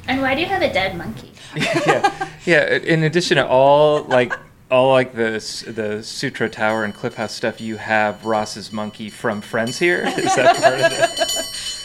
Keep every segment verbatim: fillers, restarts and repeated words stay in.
And why do you have a dead monkey? yeah, yeah. In addition to all like all like the the Sutro Tower and Cliff House stuff, you have Ross's monkey from Friends here. Is that part of it?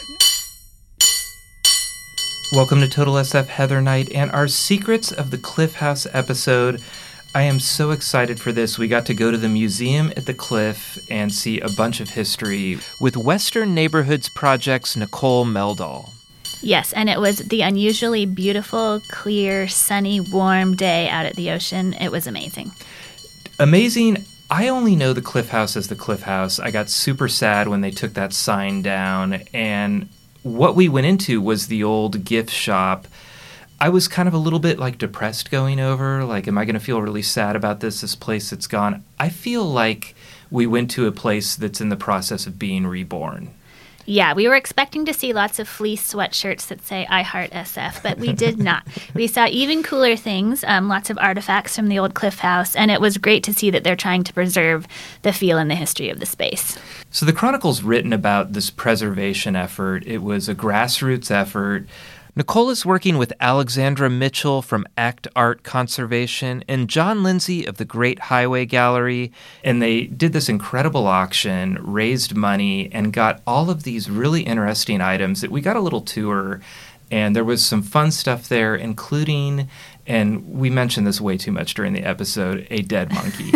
Welcome to Total S F, Heather Knight, and our Secrets of the Cliff House episode. I am so excited for this. We got to go to the museum at the Cliff and see a bunch of history with Western Neighborhoods Project's Nicole Meldahl. Yes, and it was the unusually beautiful, clear, sunny, warm day out at the ocean. It was amazing. Amazing. I only know the Cliff House as the Cliff House. I got super sad when they took that sign down, and what we went into was the old gift shop. I was kind of a little bit like depressed going over, like, am I going to feel really sad about this, this place that's gone? I feel like we went to a place that's in the process of being reborn. Yeah, we were expecting to see lots of fleece sweatshirts that say, I heart S F, but we did not. We saw even cooler things, um, lots of artifacts from the old Cliff House, and it was great to see that they're trying to preserve the feel and the history of the space. So the Chronicle's written about this preservation effort. It was a grassroots effort. Nicole is working with Alexandra Mitchell from Act Art Conservation and John Lindsay of the Great Highway Gallery, and they did this incredible auction, raised money, and got all of these really interesting items that we got a little tour, and there was some fun stuff there, including, and we mentioned this way too much during the episode, a dead monkey.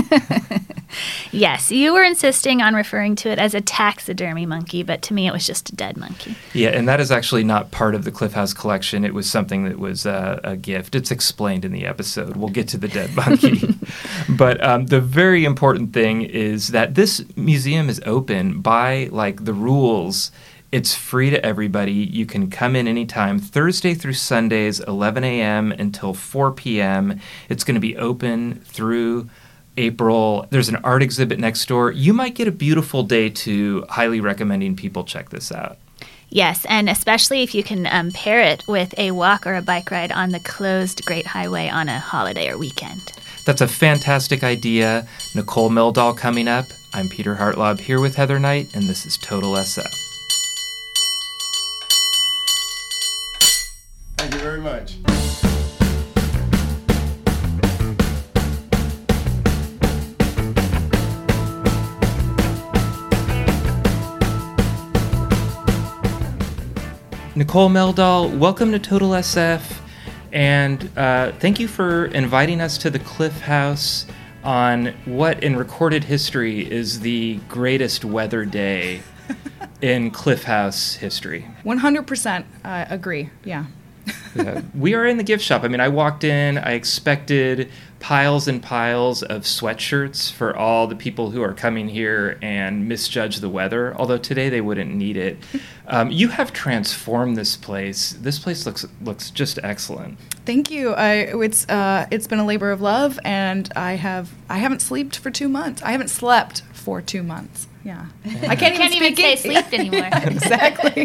Yes, you were insisting on referring to it as a taxidermy monkey, but to me it was just a dead monkey. Yeah, and that is actually not part of the Cliff House collection. It was something that was uh, a gift. It's explained in the episode. We'll get to the dead monkey. But um, the very important thing is that this museum is open by, like, the rules. It's free to everybody. You can come in anytime, Thursday through Sundays, eleven a.m. until four p.m. It's going to be open through April. There's an art exhibit next door. You might get a beautiful day too. Highly recommending people check this out. Yes, and especially if you can um, pair it with a walk or a bike ride on the closed Great Highway on a holiday or weekend. That's a fantastic idea. Nicole Meldahl coming up. I'm Peter Hartlaub here with Heather Knight, and this is Total S F. Thank you very much. Nicole Meldahl, welcome to Total S F, and uh, thank you for inviting us to the Cliff House on what in recorded history is the greatest weather day in Cliff House history. one hundred percent uh, agree, yeah. Yeah. We are in the gift shop. I mean, I walked in, I expected piles and piles of sweatshirts for all the people who are coming here and misjudge the weather, although today they wouldn't need it. Um, you have transformed this place. This place looks looks just excellent. Thank you. I, it's uh, it's been a labor of love, and I have I haven't slept for two months. I haven't slept for two months. Yeah, I can't, can't even, even say sleep anymore. Exactly.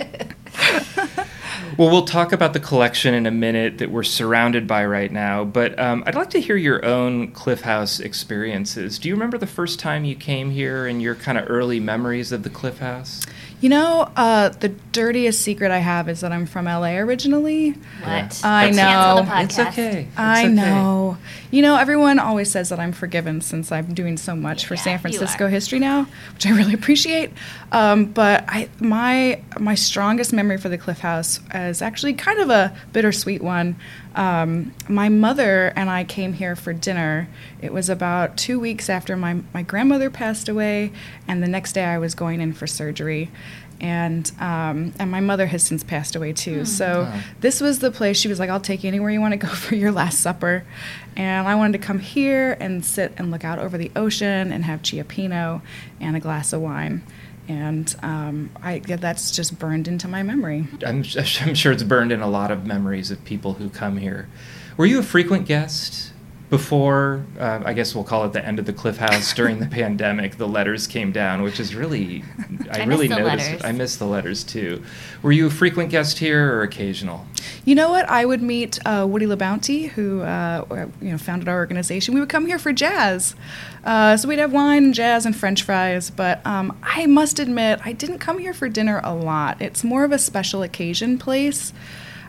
Well, we'll talk about the collection in a minute that we're surrounded by right now, but um, I'd like to hear your own Cliff House experiences. Do you remember the first time you came here and your kind of early memories of the Cliff House? You know, uh, the dirtiest secret I have is that I'm from L A originally. What? I That's- know. Cancel the podcast. It's okay. It's I okay. know. You know, everyone always says that I'm forgiven since I'm doing so much for Yeah, San you Francisco are. history now, which I really appreciate. Um, but I, my my strongest memory for the Cliff House is actually kind of a bittersweet one. Um, my mother and I came here for dinner. It was about two weeks after my, my grandmother passed away, and the next day I was going in for surgery. And um, and my mother has since passed away too. Mm. So Oh. this was the place. She was like, "I'll take you anywhere you want to go for your last supper." And I wanted to come here and sit and look out over the ocean and have chia pino and a glass of wine. And um, I yeah, that's just burned into my memory. I'm, I'm sure it's burned in a lot of memories of people who come here. Were you a frequent guest before, uh, I guess we'll call it the end of the Cliff House, during the pandemic? The letters came down, which is really, I, I really miss the noticed. letters. I miss the letters too. Were you a frequent guest here or occasional? You know what? I would meet uh, Woody LaBounty, who uh, you know founded our organization. We would come here for jazz, uh, so we'd have wine, and jazz, and French fries. But um, I must admit, I didn't come here for dinner a lot. It's more of a special occasion place.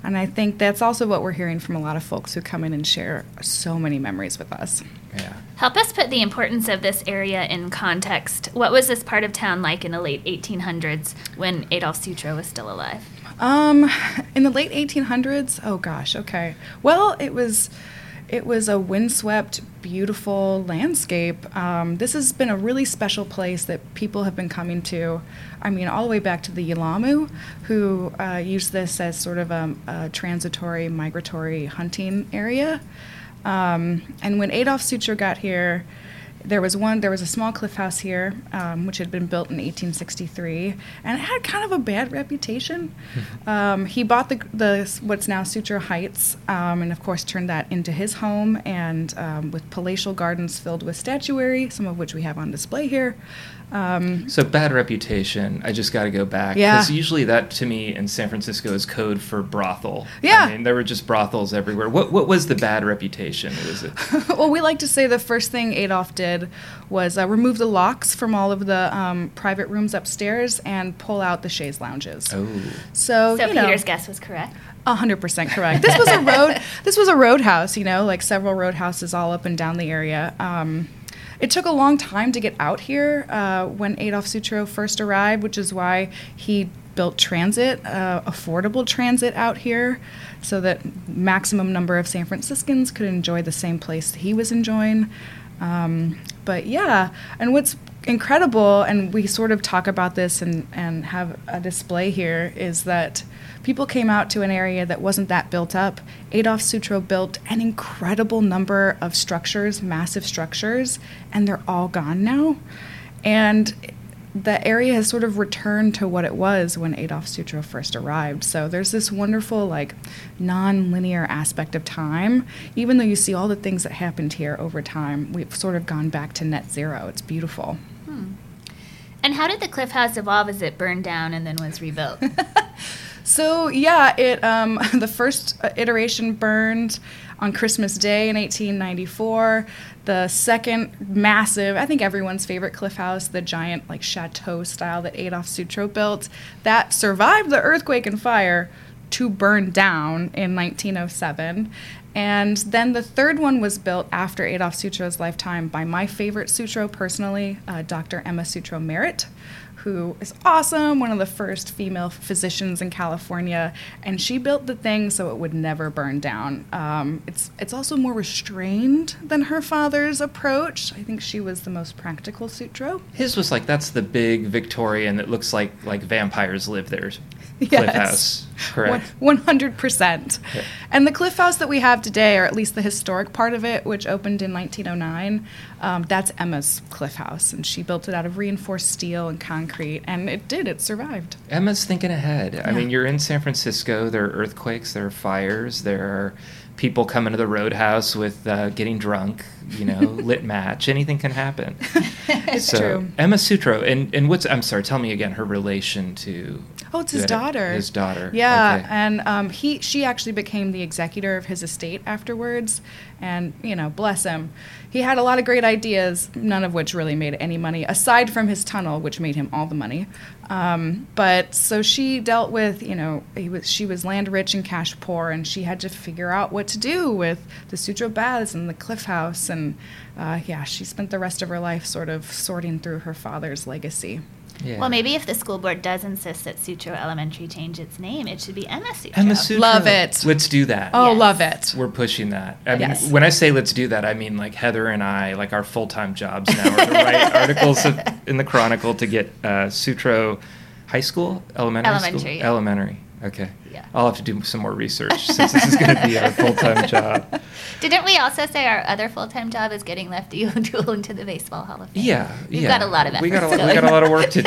And I think that's also what we're hearing from a lot of folks who come in and share so many memories with us. Yeah. Help us put the importance of this area in context. What was this part of town like in the late eighteen hundreds when Adolf Sutro was still alive? Um, in the late eighteen hundreds, oh gosh, okay. Well, it was it was a windswept, beautiful landscape. Um, this has been a really special place that people have been coming to. I mean, all the way back to the Yelamu, who uh, used this as sort of a, a transitory, migratory hunting area. Um, and when Adolf Sutro got here, there was one. There was a small cliff house here, um, which had been built in eighteen sixty-three, and it had kind of a bad reputation. um, he bought the the what's now Sutro Heights, um, and of course turned that into his home, and um, with palatial gardens filled with statuary, some of which we have on display here. Um, so bad reputation. I just got to go back. Yeah. Because usually that, to me, in San Francisco is code for brothel. Yeah. I mean, there were just brothels everywhere. What what was the bad reputation? Was it? Well, we like to say the first thing Adolf did was uh, remove the locks from all of the um, private rooms upstairs and pull out the chaise lounges. Oh. So, So you know, Peter's guess was correct. A hundred percent correct. This was a road. This was a roadhouse. You know, like several roadhouses all up and down the area. Um, it took a long time to get out here uh, when Adolf Sutro first arrived, which is why he built transit, uh, affordable transit out here, so that maximum number of San Franciscans could enjoy the same place he was enjoying. Um, but yeah, and what's incredible, and we sort of talk about this and, and have a display here, is that people came out to an area that wasn't that built up. Adolf Sutro built an incredible number of structures, massive structures, and they're all gone now. And the area has sort of returned to what it was when Adolf Sutro first arrived. So there's this wonderful, like, non-linear aspect of time. Even though you see all the things that happened here over time, we've sort of gone back to net zero. It's beautiful. Hmm. And how did the Cliff House evolve as it burned down and then was rebuilt? So yeah, it um, the first iteration burned on Christmas Day in eighteen ninety-four. The second massive, I think everyone's favorite cliff house, the giant like chateau style that Adolf Sutro built, that survived the earthquake and fire to burn down in nineteen oh seven. And then the third one was built after Adolf Sutro's lifetime by my favorite Sutro personally, uh, Doctor Emma Sutro Merritt, who is awesome, one of the first female physicians in California, and she built the thing so it would never burn down. Um, it's it's also more restrained than her father's approach. I think she was the most practical Sutro. His was like, that's the big Victorian that looks like like vampires live there. Cliff Yes. House, correct? one hundred percent. Yeah. And the Cliff House that we have today, or at least the historic part of it, which opened in nineteen oh nine, um, that's Emma's Cliff House. And she built it out of reinforced steel and concrete, and it did. It survived. Emma's thinking ahead. I Yeah. mean, you're in San Francisco. There are earthquakes. There are fires. There are people coming to the Roadhouse with uh, getting drunk. You know, lit match. Anything can happen. It's so, true. Emma Sutro, and and what's I'm sorry. Tell me again her relation to. Oh, it's his to- daughter. His daughter. Yeah, Okay. and um, he she actually became the executor of his estate afterwards, and you know, bless him, he had a lot of great ideas, none of which really made any money, aside from his tunnel, which made him all the money. Um, but so she dealt with, you know, he was she was land rich and cash poor, and she had to figure out what to do with the Sutro Baths and the Cliff House, and uh, yeah, she spent the rest of her life sort of sorting through her father's legacy. Yeah. Well, maybe if the school board does insist that Sutro Elementary change its name, it should be Emma Sutro. Emma Sutro. Love it. Let's do that. Oh, Yes. love it. We're pushing that. I mean, Yes. when I say let's do that, I mean like Heather and I, like our full-time jobs now are to write articles of, in the Chronicle to get uh, Sutro High School, elementary, Elementary, school, yeah. elementary. Okay. Yeah. I'll have to do some more research since this is going to be our full-time job. Didn't we also say our other full-time job is getting Lefty O'Doul into the Baseball Hall of Fame? Yeah, We've yeah. got a lot of we got a, efforts we got a going. lot of work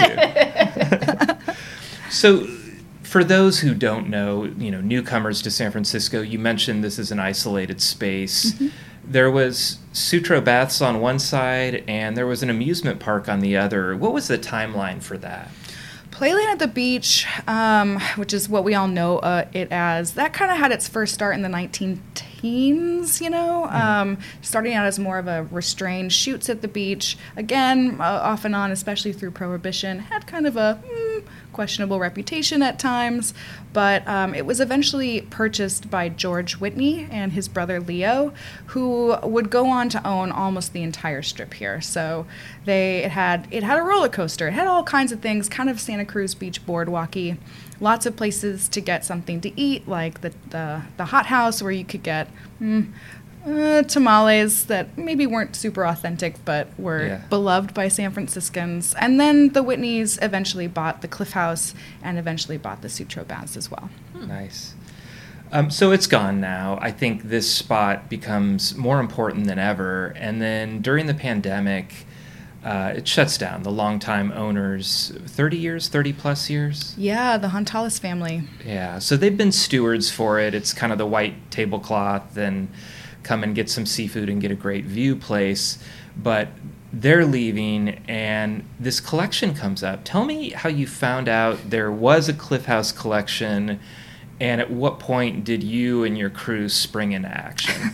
to do. So, for those who don't know, you know, newcomers to San Francisco, you mentioned this is an isolated space. Mm-hmm. There was Sutro Baths on one side, and there was an amusement park on the other. What was the timeline for that? Playland at the Beach, um, which is what we all know uh, it as, that kind of had its first start in the nineteen teens, you know, um, starting out as more of a restrained shoots at the beach. Again, uh, off and on, especially through Prohibition, had kind of a mm, questionable reputation at times, but um, it was eventually purchased by George Whitney and his brother Leo, who would go on to own almost the entire strip here. So they it had it had a roller coaster, it had all kinds of things, kind of Santa Cruz Beach boardwalky. Lots of places to get something to eat, like the the, the Hot House, where you could get mm, uh, tamales that maybe weren't super authentic, but were Yeah. beloved by San Franciscans. And then the Whitneys eventually bought the Cliff House and eventually bought the Sutro Baths as well. Nice. Um, so it's gone now. I think this spot becomes more important than ever. And then during the pandemic, uh, it shuts down. The longtime owners, thirty years, thirty plus years? Yeah, the Hontalas family. Yeah, so they've been stewards for it. It's kind of the white tablecloth and come and get some seafood and get a great view place. But they're leaving, and this collection comes up. Tell me how you found out there was a Cliff House collection, and at what point did you and your crew spring into action?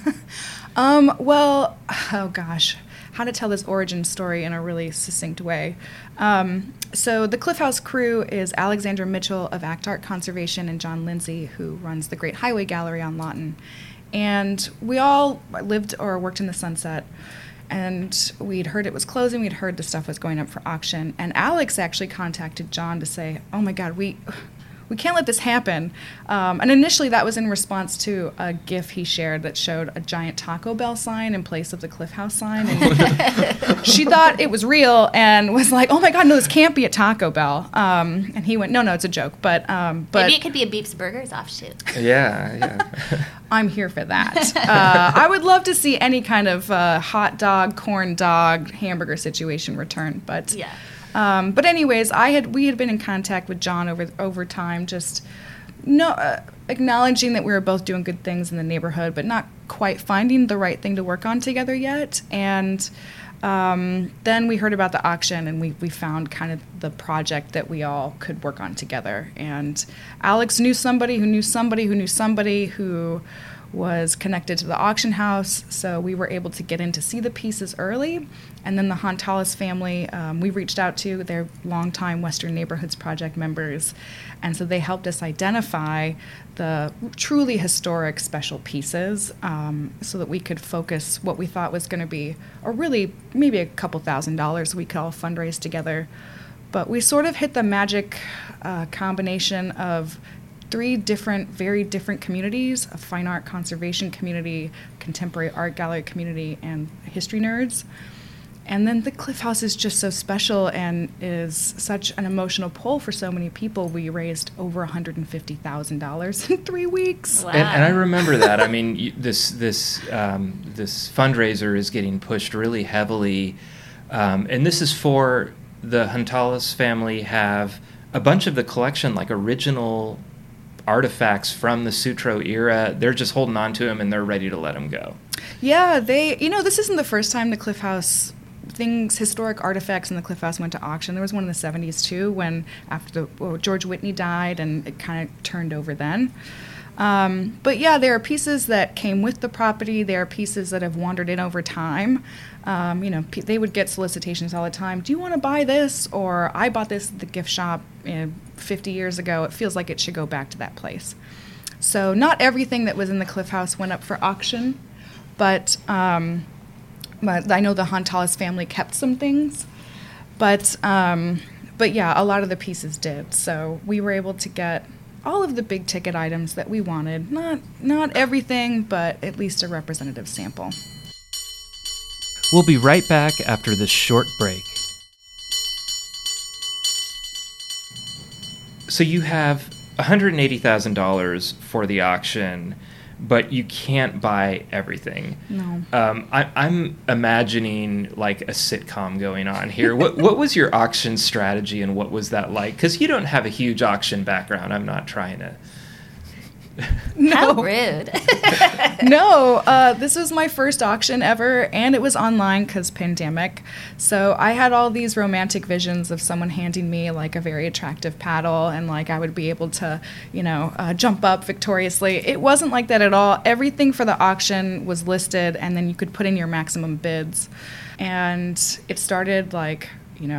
Um, well, oh gosh, how to tell this origin story in a really succinct way. Um, so the Cliff House crew is Alexandra Mitchell of Act Art Conservation and John Lindsay, who runs the Great Highway Gallery on Lawton. And we all lived or worked in the Sunset, and we'd heard it was closing, we'd heard the stuff was going up for auction, and Alex actually contacted John to say, oh my God, we... we can't let this happen. Um, and initially that was in response to a GIF he shared that showed a giant Taco Bell sign in place of the Cliff House sign. And she thought it was real and was like, oh my God, no, this can't be a Taco Bell. Um, and he went, no, no, it's a joke. But, um, but Maybe it could be a Beeps Burgers offshoot. Yeah, yeah. I'm here for that. Uh, I would love to see any kind of uh, hot dog, corn dog, hamburger situation return. But Yeah. Um, but anyways, I had we had been in contact with John over over time, just no uh, acknowledging that we were both doing good things in the neighborhood, but not quite finding the right thing to work on together yet. And um, then we heard about the auction, and we we found kind of the project that we all could work on together. And Alex knew somebody who knew somebody who knew somebody who was connected to the auction house, so we were able to get in to see the pieces early. And then the Hontalas family, um, we reached out to, they're longtime Western Neighborhoods Project members, and so they helped us identify the truly historic special pieces um, so that we could focus what we thought was going to be, or really maybe a couple thousand dollars we could all fundraise together. But we sort of hit the magic uh, combination of three different, very different communities: a fine art conservation community, contemporary art gallery community, and history nerds. And then the Cliff House is just so special and is such an emotional pull for so many people. We raised over one hundred fifty thousand dollars in three weeks. Wow. And, and I remember that. I mean, you, this this um, this fundraiser is getting pushed really heavily, um, and this is for the Hontalas family. Have a bunch of the collection, like original artifacts from the Sutro era. They're just holding on to them, and they're ready to let them go. Yeah, they, you know, this isn't the first time the Cliff House things, historic artifacts in the Cliff House went to auction. There was one in the seventies too, when after the, well, George Whitney died, and it kind of turned over then. Um, but yeah, there are pieces that came with the property. There are pieces that have wandered in over time. Um, you know, pe- they would get solicitations all the time. Do you want to buy this? Or I bought this at the gift shop you know, fifty years ago. It feels like it should go back to that place. So not everything that was in the Cliff House went up for auction, but um, but I know the Hontalas family kept some things. But um, but yeah, a lot of the pieces did. So we were able to get all of the big ticket items that we wanted. Not not everything, but at least a representative sample. We'll be right back after this short break. So you have one hundred eighty thousand dollars for the auction, but you can't buy everything. No. Um, I, I'm imagining like a sitcom going on here. What what was your auction strategy, and what was that like? Because you don't have a huge auction background. I'm not trying to. No. How rude. No, uh, this was my first auction ever, and it was online because pandemic. So I had all these romantic visions of someone handing me like a very attractive paddle, and like I would be able to, you know, uh, jump up victoriously. It wasn't like that at all. Everything for the auction was listed, and then you could put in your maximum bids. And it started like, you know,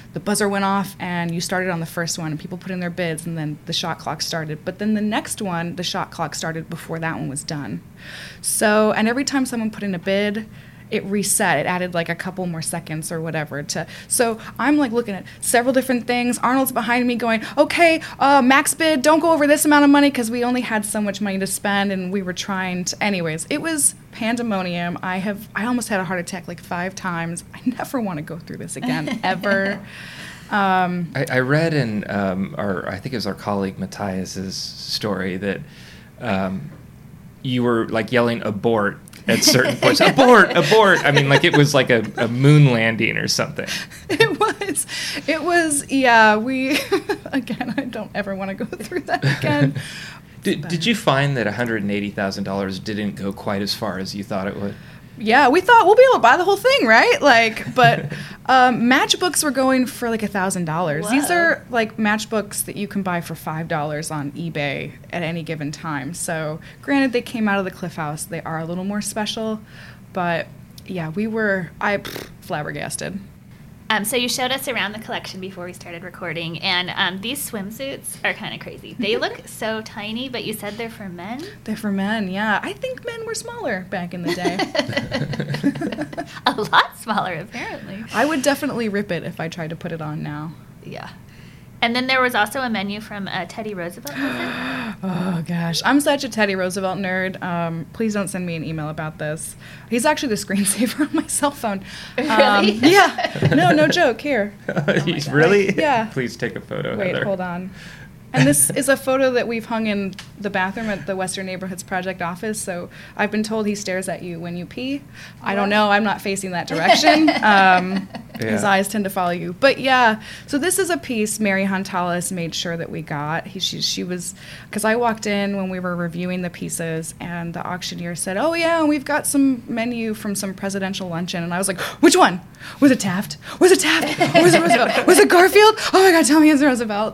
the buzzer went off and you started on the first one and people put in their bids and then the shot clock started. But then the next one, the shot clock started before that one was done. So, and every time someone put in a bid, it reset. It added like a couple more seconds or whatever to. So I'm like looking at several different things. Arnold's behind me going, okay, uh, max bid, don't go over this amount of money because we only had so much money to spend and we were trying to. Anyways, it was pandemonium. I have, I almost had a heart attack like five times. I never want to go through this again, ever. Um, I, I read in um, our, I think it was our colleague Matthias's story that um, you were like yelling abort at certain points. Abort, abort. I mean, like it was like a, a moon landing or something. It was. It was, yeah, we, again, I don't ever want to go through that again. Did, did you find that one hundred eighty thousand dollars didn't go quite as far as you thought it would? Yeah, we thought we'll be able to buy the whole thing, right? Like, but um, matchbooks were going for like a thousand dollars. These are like matchbooks that you can buy for five dollars on eBay at any given time. So, granted, they came out of the Cliff House; they are a little more special, but yeah, we were I pff, flabbergasted. Um, so you showed us around the collection before we started recording, and um, these swimsuits are kind of crazy. They look so tiny, but you said they're for men? They're for men, yeah. I think men were smaller back in the day. A lot smaller, apparently. I would definitely rip it if I tried to put it on now. Yeah. And then there was also a menu from uh, Teddy Roosevelt, was it? Oh, gosh. I'm such a Teddy Roosevelt nerd. Um, please don't send me an email about this. He's actually the screensaver on my cell phone. Really? Um, yeah. No, no joke. Here. He's really? Yeah. Please take a photo, Wait, Heather. hold on. And this is a photo that we've hung in the bathroom at the Western Neighborhoods Project office. So I've been told he stares at you when you pee. I don't know. I'm not facing that direction. Um, Yeah. His eyes tend to follow you. But yeah, so this is a piece Mary Huntalis made sure that we got. He, she, she was, because I walked in when we were reviewing the pieces and the auctioneer said, oh yeah, we've got some menu from some presidential luncheon. And I was like, which one? Was it Taft? Was it Taft? Was it Roosevelt? Was it Garfield? Oh my God, tell me it's Roosevelt.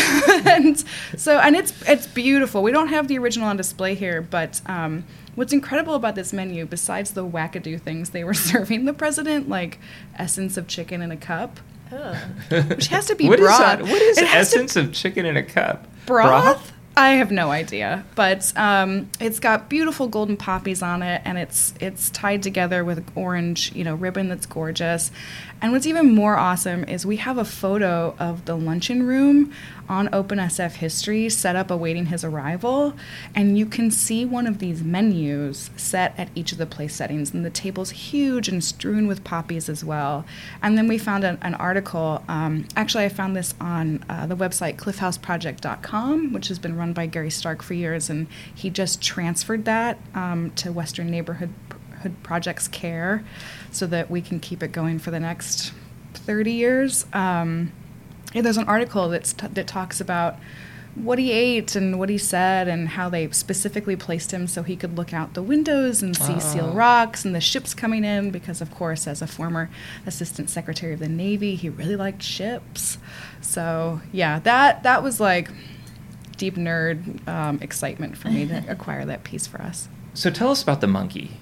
And so, and it's it's beautiful. We don't have the original on display here, but um, what's incredible about this menu, besides the wackadoo things they were serving the president, like essence of chicken in a cup, Oh. which has to be What is broth. that? What is It has to- essence of chicken in a cup? broth? I have no idea, but um, it's got beautiful golden poppies on it, and it's it's tied together with orange, you know, ribbon that's gorgeous. And what's even more awesome is we have a photo of the luncheon room on Open S F History set up awaiting his arrival, and you can see one of these menus set at each of the place settings, and the table's huge and strewn with poppies as well. And then we found an, an article. Um, actually, I found this on uh, the website cliff house project dot com, which has been run by Gary Stark for years, and he just transferred that um, to Western Neighborhood Project's care so that we can keep it going for the next thirty years. Um, yeah, there's an article that's t- that talks about what he ate and what he said and how they specifically placed him so he could look out the windows and see Oh. Seal Rocks and the ships coming in because, of course, as a former Assistant Secretary of the Navy, he really liked ships. So, yeah, that that was like deep nerd um, excitement for me to acquire that piece for us. So tell us about the monkey.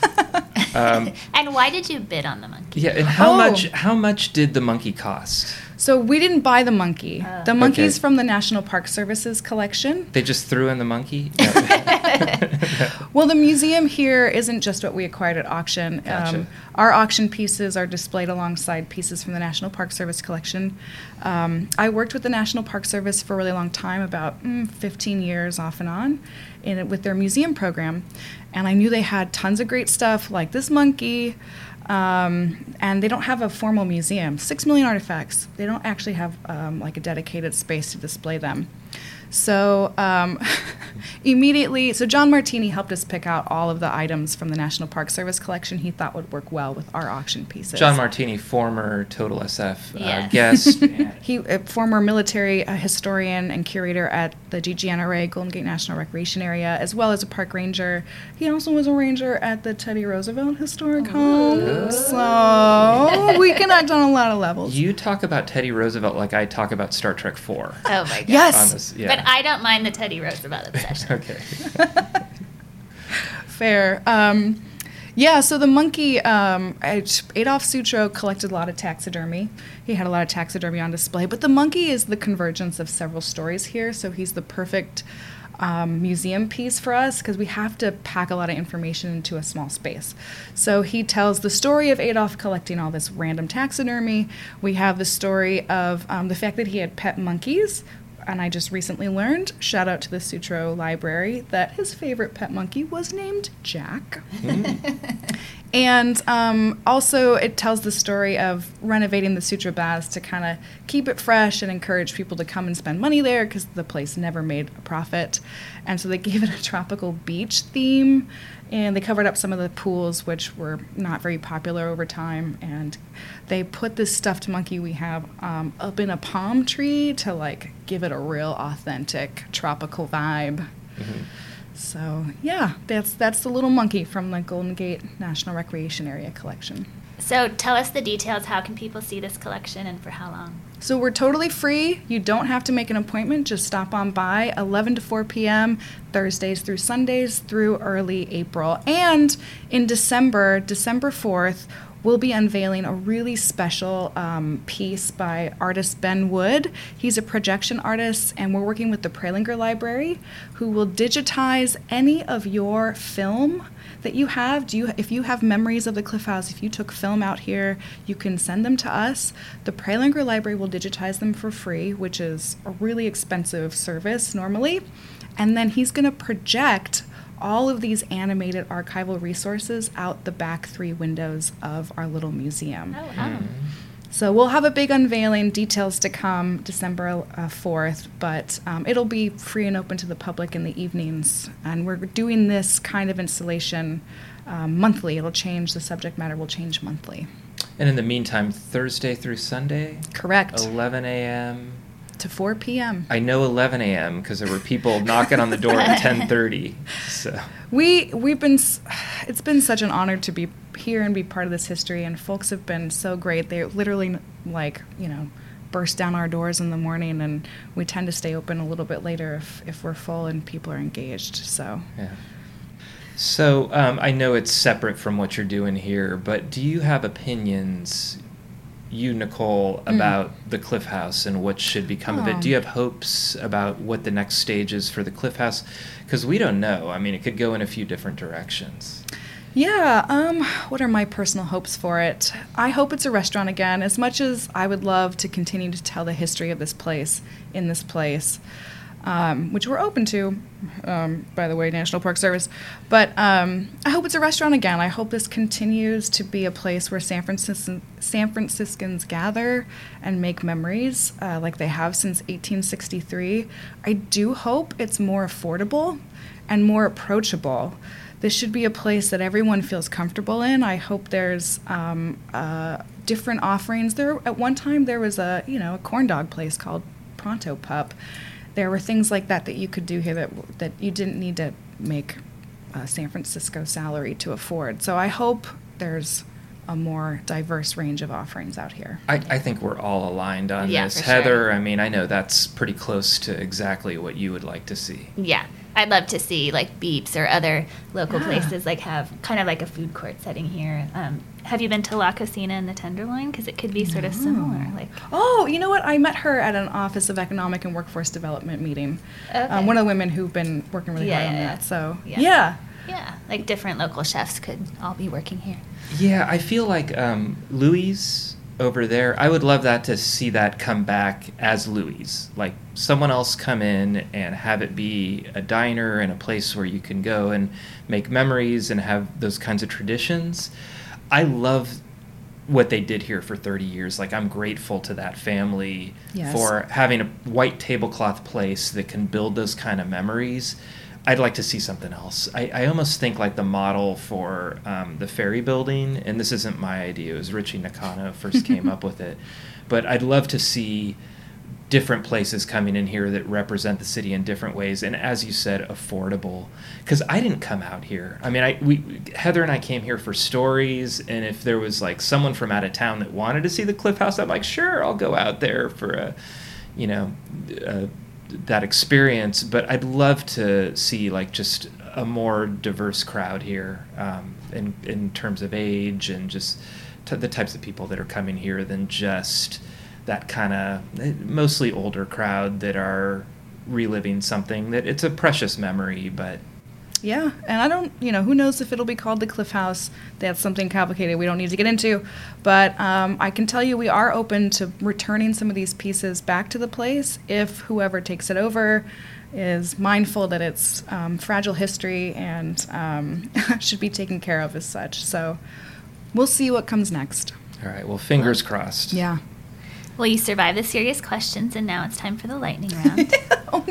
um, And why did you bid on the monkey? yeah, and how Oh. much? How much did the monkey cost? So we didn't buy the monkey. Oh. The monkey's Okay. from the National Park Service's collection. They just threw in the monkey. Well, the museum here isn't just what we acquired at auction. Gotcha. Our auction pieces are displayed alongside pieces from the National Park Service collection. Um, I worked with the National Park Service for a really long time, about mm, fifteen years off and on, in it with their museum program. And I knew they had tons of great stuff like this monkey. Um, and they don't have a formal museum. Six million artifacts. They don't actually have um, like a dedicated space to display them. So um, immediately, so John Martini helped us pick out all of the items from the National Park Service collection he thought would work well with our auction pieces. John Martini, former Total S F uh, Yes. guest. He, a former military uh, historian and curator at the G G N R A, Golden Gate National Recreation Area, as well as a park ranger. He also was a ranger at the Teddy Roosevelt Historic Home. So we connect on a lot of levels. You talk about Teddy Roosevelt like I talk about Star Trek four. Oh my God. Yes. On this, yeah. But I don't mind the Teddy Roosevelt obsession. Okay. Fair. Um, Yeah, so the monkey, um, Adolf Sutro collected a lot of taxidermy. He had a lot of taxidermy on display, but the monkey is the convergence of several stories here, so he's the perfect um, museum piece for us because we have to pack a lot of information into a small space. So he tells the story of Adolf collecting all this random taxidermy. We have the story of um, the fact that he had pet monkeys. And I just recently learned, shout out to the Sutro Library, that his favorite pet monkey was named Jack. Mm. And um, also it tells the story of renovating the Sutro Baths to kind of keep it fresh and encourage people to come and spend money there because the place never made a profit. And so they gave it a tropical beach theme, and they covered up some of the pools, which were not very popular over time. And they put this stuffed monkey we have um, up in a palm tree to like give it a real authentic tropical vibe. Mm-hmm. So yeah, that's that's the little monkey from the Golden Gate National Recreation Area collection. So tell us the details. How can people see this collection and for how long? So we're totally free. You don't have to make an appointment. Just stop on by eleven to four p.m. Thursdays through Sundays through early April. And in December, December fourth, we'll be unveiling a really special um, piece by artist Ben Wood. He's a projection artist, and we're working with the Prelinger Library, who will digitize any of your film that you have. Do you, if you have memories of the Cliff House, if you took film out here, you can send them to us. The Prelinger Library will digitize them for free, which is a really expensive service normally. And then he's going to project all of these animated archival resources out the back three windows of our little museum. Oh, wow. Mm. So we'll have a big unveiling, details to come December uh, fourth, but um, it'll be free and open to the public in the evenings. And we're doing this kind of installation um, monthly. It'll change, the subject matter will change monthly. And in the meantime, Thursday through Sunday? Correct. eleven a.m. to four p.m. I know eleven a.m. because there were people knocking on the door at ten thirty. So we we've been it's been such an honor to be here and be part of this history, and folks have been so great. They literally like you know burst down our doors in the morning, and we tend to stay open a little bit later if if we're full and people are engaged. So yeah. So um, I know it's separate from what you're doing here, but do you have opinions, you, Nicole, about mm. the Cliff House and what should become oh. of it? Do you have hopes about what the next stage is for the Cliff House? Because we don't know. I mean, it could go in a few different directions. Yeah, um, what are my personal hopes for it? I hope it's a restaurant again, as much as I would love to continue to tell the history of this place in this place, um, which we're open to, um, by the way, National Park Service. But um, I hope it's a restaurant again. I hope this continues to be a place where San Franciscan, San Franciscans gather and make memories uh, like they have since eighteen sixty-three. I do hope it's more affordable and more approachable. This should be a place that everyone feels comfortable in. I hope there's um, uh, different offerings. There, at one time, there was a you know a corn dog place called Pronto Pup. There were things like that that you could do here that that you didn't need to make a San Francisco salary to afford. So I hope there's a more diverse range of offerings out here. I, I think we're all aligned on yeah, this. For Heather, sure. I mean, I know that's pretty close to exactly what you would like to see. Yeah. I'd love to see like Beeps or other local yeah. places like have kind of like a food court setting here. Um, have you been to La Cocina in the Tenderloin? Because it could be sort of no. similar. Like oh, you know what? I met her at an Office of Economic and Workforce Development meeting. Okay. Um, one of the women who've been working really Yeah, hard on yeah, that. yeah. So Yeah. yeah. Yeah, like different local chefs could all be working here. Yeah, I feel like um, Louis over there, I would love that to see that come back as Louis. Like someone else come in and have it be a diner and a place where you can go and make memories and have those kinds of traditions. I love what they did here for thirty years. Like I'm grateful to that family Yes. for having a white tablecloth place that can build those kind of memories. I'd like to see something else. I, I almost think like the model for um, the Ferry Building, and this isn't my idea, it was Richie Nakano first came up with it, but I'd love to see different places coming in here that represent the city in different ways, and as you said, affordable. Because I didn't come out here. I mean, I we Heather and I came here for stories, and if there was like someone from out of town that wanted to see the Cliff House, I'm like, sure, I'll go out there for a, you know, a, that experience. But I'd love to see like just a more diverse crowd here um, in in terms of age and just t- the types of people that are coming here than just that kind of mostly older crowd that are reliving something that it's a precious memory, but. Yeah, and I don't, you know, who knows if it'll be called the Cliff House. That's something complicated we don't need to get into. But um, I can tell you we are open to returning some of these pieces back to the place if whoever takes it over is mindful that it's um, fragile history and um, should be taken care of as such. So we'll see what comes next. All right, well, fingers crossed. Yeah. Well, you survived the serious questions, and now it's time for the lightning round. Oh,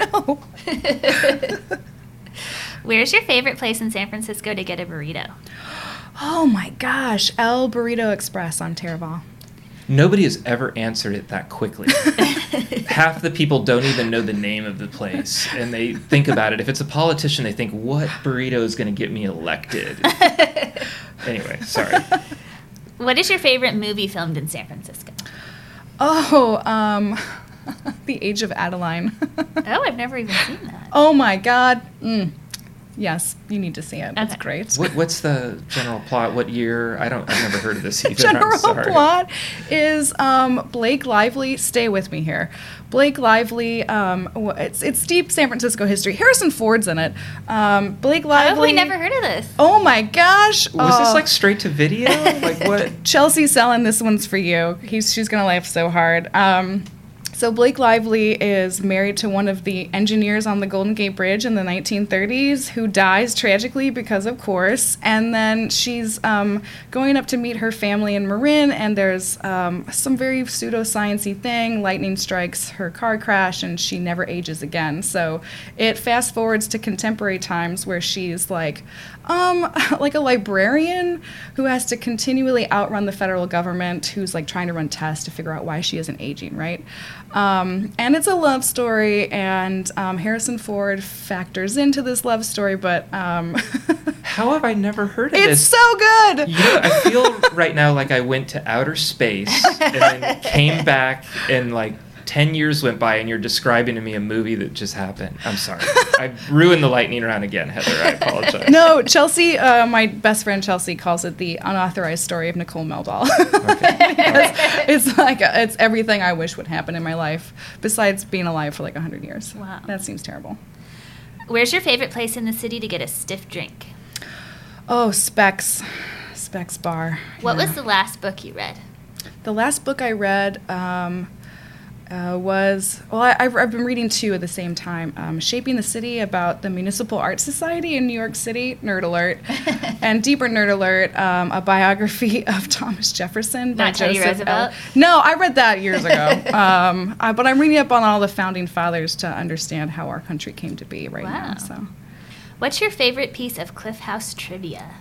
no. Where's your favorite place in San Francisco to get a burrito? Oh my gosh, El Burrito Express on Taraval. Nobody has ever answered it that quickly. Half the people don't even know the name of the place, and they think about it. If it's a politician, they think, what burrito is going to get me elected? Anyway, sorry. What is your favorite movie filmed in San Francisco? Oh, um, The Age of Adeline. Oh, I've never even seen that. Oh my God. Mm. Yes, you need to see it. It's Okay. great. What, what's the general plot? What year? I don't. I've never heard of this either. General I'm sorry. plot is um, Blake Lively. Stay with me here. Blake Lively. Um, wh- it's it's deep San Francisco history. Harrison Ford's in it. Um, Blake How have Lively. we never heard of this? Oh my gosh! Was this Oh. like straight to video? Like what? Chelsea Selling, this one's for you. He's she's gonna laugh so hard. Um, so Blake Lively is married to one of the engineers on the Golden Gate Bridge in the nineteen thirties, who dies tragically because of course. And then she's um, going up to meet her family in Marin, and there's um, some very pseudoscience-y thing. Lightning strikes her car crash, and she never ages again. So it fast forwards to contemporary times where she's like, um, like a librarian who has to continually outrun the federal government, who's like trying to run tests to figure out why she isn't aging, right? Um, and it's a love story, and um, Harrison Ford factors into this love story, but um, How have I never heard of it's this? so good. You know, I feel right now like I went to outer space and then came back and like ten years went by and you're describing to me a movie that just happened. I'm sorry. I ruined the lightning round again, Heather. I apologize. No, Chelsea, uh, my best friend Chelsea calls it the unauthorized story of Nicole Meldahl. Okay. it's, it's like a, it's everything I wish would happen in my life, besides being alive for like a hundred years. Wow. That seems terrible. Where's your favorite place in the city to get a stiff drink? Oh, Specs, Specs Bar. What Yeah. was the last book you read? The last book I read um, uh, was, well, I, I've, I've been reading two at the same time. Um, Shaping the City, about the Municipal Art Society in New York City, nerd alert. And deeper nerd alert, um, a biography of Thomas Jefferson by Not Teddy Joseph Roosevelt? L. No, I read that years ago. um, I, but I'm reading up on all the founding fathers to understand how our country came to be right Wow. now. So. What's your favorite piece of Cliff House trivia?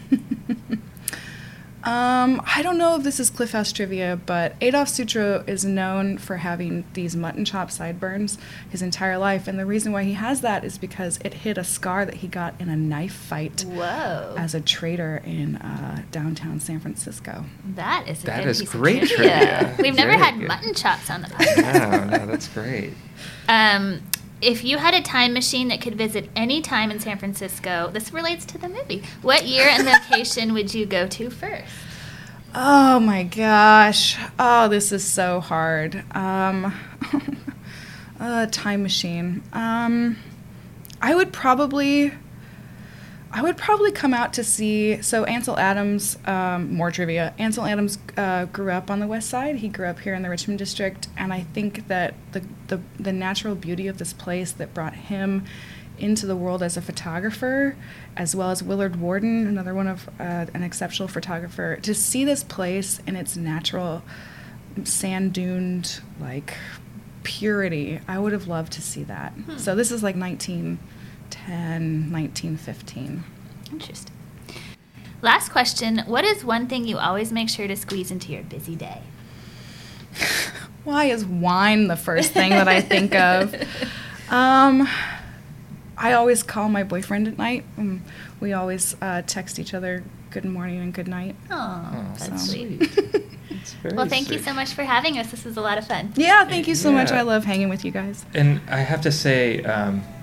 Um, I don't know if this is Cliff House trivia, but Adolf Sutro is known for having these mutton chop sideburns his entire life, and the reason why he has that is because it hid a scar that he got in a knife fight Whoa. as a trader in uh, downtown San Francisco. That is a That good is piece great of trivia. trivia. We've never Very had good. mutton chops on the podcast. Wow, no, that's great. Um, if you had a time machine that could visit any time in San Francisco, this relates to the movie. What year and location would you go to first? Oh my gosh. Oh, this is so hard. Um, a time machine. Um, I would probably, I would probably come out to see. So Ansel Adams, um, more trivia. Ansel Adams uh, grew up on the West Side. He grew up here in the Richmond district, and I think that the the, the natural beauty of this place that brought him into the world as a photographer, as well as Willard Warden, another one of uh, an exceptional photographer, to see this place in its natural sand duned like purity. I would have loved to see that. Hmm. So this is like nineteen ten, nineteen fifteen. Interesting. Last question. What is one thing you always make sure to squeeze into your busy day? Why is wine the first thing that I think of? Um, I always call my boyfriend at night. And we always uh, text each other good morning and good night. Oh, Oh, that's so. sweet. It's very Well, thank you sweet. so much for having us. This was a lot of fun. Yeah, thank you so much. Yeah. I love hanging with you guys. And I have to say, um,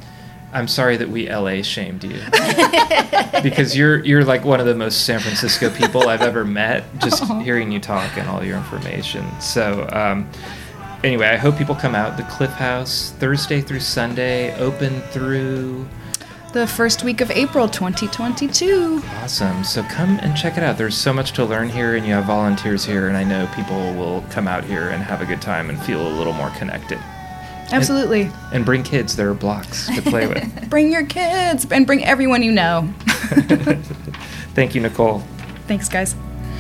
I'm sorry that we L A shamed you. Because you're you're like one of the most San Francisco people I've ever met, just Aww. Hearing you talk and all your information. So um, anyway, I hope people come out. The Cliff House, Thursday through Sunday, open through... the first week of April twenty twenty-two. Awesome. So come and check it out. There's so much to learn here, and you have volunteers here, and I know people will come out here and have a good time and feel a little more connected. Absolutely. And, and bring kids. There are blocks to play with. Bring your kids and bring everyone you know. Thank you, Nicole. Thanks, guys.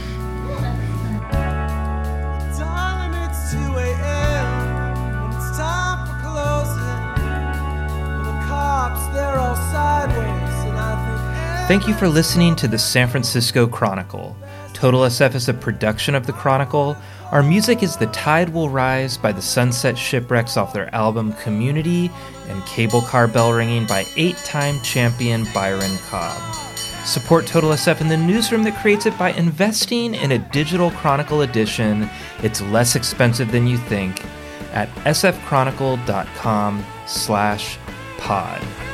Thank you for listening to the San Francisco Chronicle. Total S F is a production of the Chronicle. Our music is The Tide Will Rise by the Sunset Shipwrecks off their album Community, and Cable Car Bell Ringing by eight-time champion Byron Cobb. Support Total S F in the newsroom that creates it by investing in a digital Chronicle edition. It's less expensive than you think at sfchronicle.com slash pod.